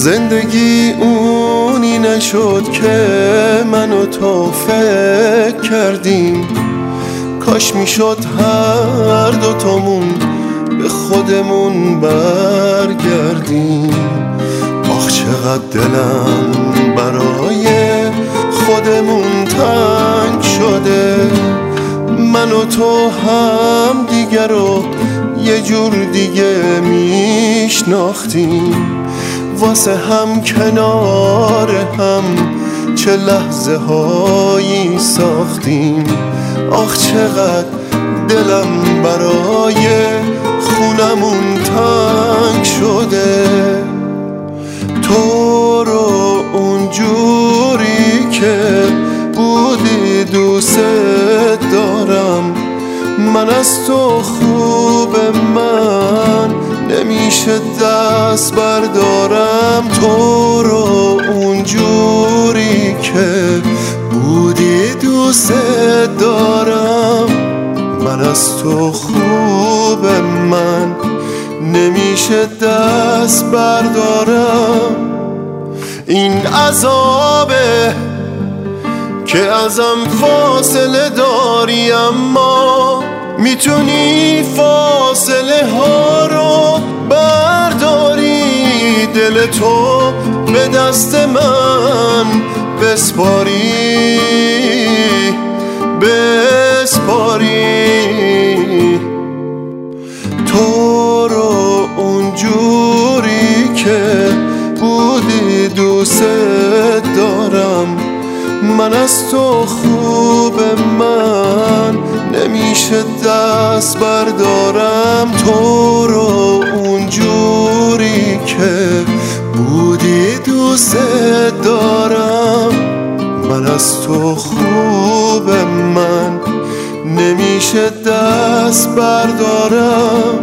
زندگی اونی نشد که من و تو فکر کردیم. کاش میشد هر دوتامون به خودمون برگردیم. آخ چقدر دلم برای خودمون تنگ شده. من و تو هم دیگر رو یه جور دیگه میشناختیم. واسه هم کنار هم چه لحظه هایی ساختیم. آخ چقدر دلم برای خونمون تنگ شده. تو رو اونجوری که بودی دوست دارم. من از تو خوب من نمیشه دست بردارم. تو رو اونجوری که بودی دوست دارم. من از تو خوب من نمیشه دست بردارم. این عذابه که ازم فاصله داری، اما میتونی فاصله ها رو برداری. دل تو به دست من بسپاری تو رو اونجوری که بودی دوست دارم. من از تو خوب من نمیشه دست بردارم. تو رو اونجوری که بودی دوست دارم. من از تو خوب من نمیشه دست بردارم.